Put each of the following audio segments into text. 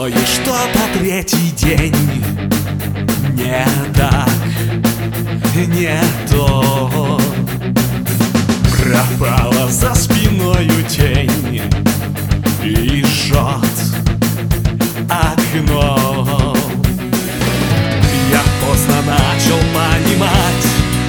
мною что-то третий день не так, не то. Пропала за спиною тень и жжет окно. Я поздно начал понимать,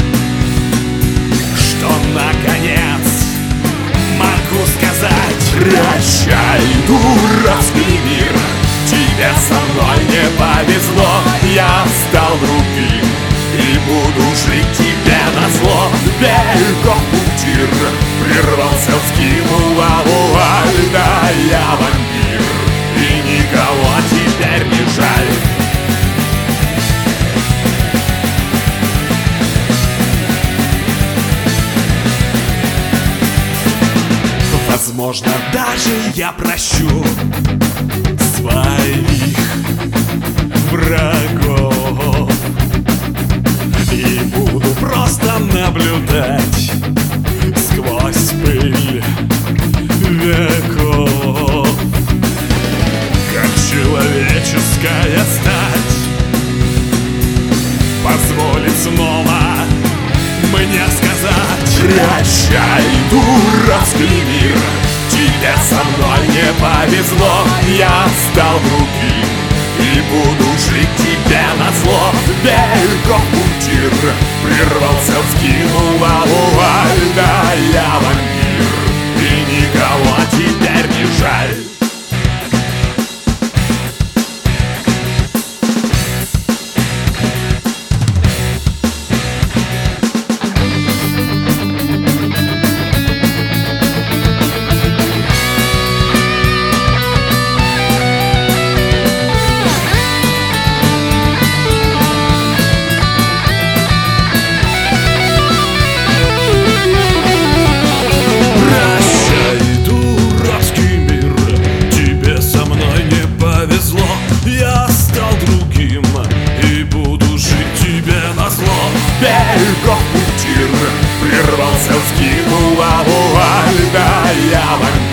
что наконец могу сказать: прощай, дурацкий мир, тебе со мной не повезло. Я стал другим и буду жить тебе назло. Берегов путир прервался, вскинул вуаль. Да я вампир, и никого теперь не жаль. Возможно, даже я прощу своих врагов и буду просто наблюдать сквозь пыль веков, как человеческая стать позволит снова мне сказать: прощай, дурацкий мир, тебе со мной не повезло. Я стал другим и буду жить тебе назло. Берегов путир прервался, вскинул вуаль. Да я вампир, и никого теперь не жаль. Берегов путир прервался, вскинул вуаль. Да я вампир,